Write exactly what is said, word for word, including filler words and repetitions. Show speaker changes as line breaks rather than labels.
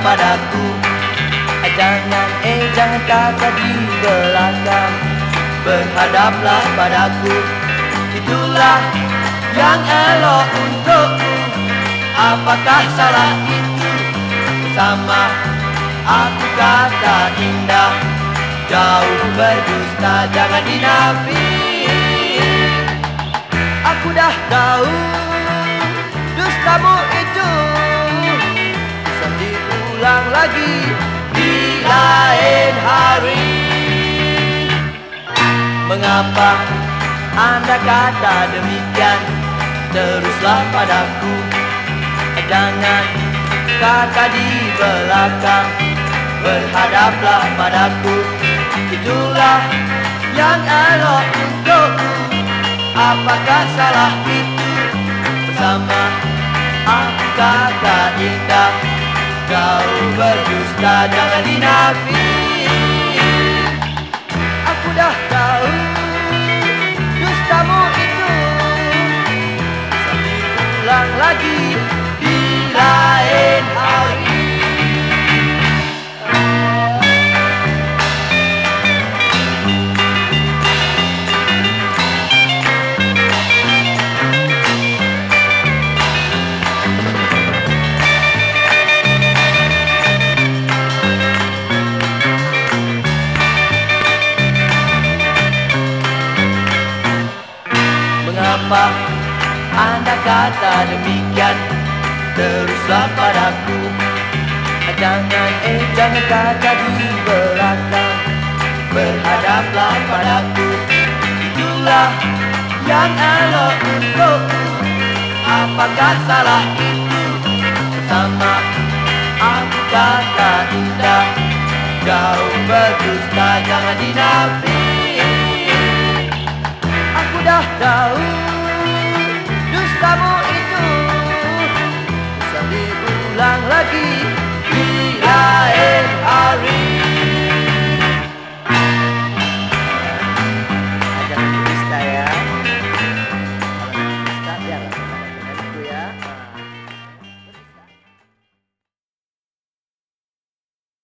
padaku. Jangan, eh jangan kata di belakang, berhadaplah padaku. Itulah yang elok untukku. Apakah salah itu? Sama aku kata indah, jauh berdusta jangan dinafik. Aku dah tahu dustamu itu bisa diulang lagi di lain hari. Mengapa Anda kata demikian? Teruslah padaku. Jangan kata di belakang, berhadaplah padaku. Itulah yang elok untukku. Apakah salah itu? Bersama aku kata indah, jauh berdusta jangan dinafik. Aku dah tahu dustamu itu bisa diulang lagi di lain hari. Mengapa Anda kata demikian? Teruslah padaku. Jangan, eh jangan kata di belakang, berhadaplah padaku. Itulah yang elok untukku. Apakah salah itu? Bersama aku kata indah, jauh berdusta jangan dinafik. Aku dah tahu dustamu itu bisa diulang lagi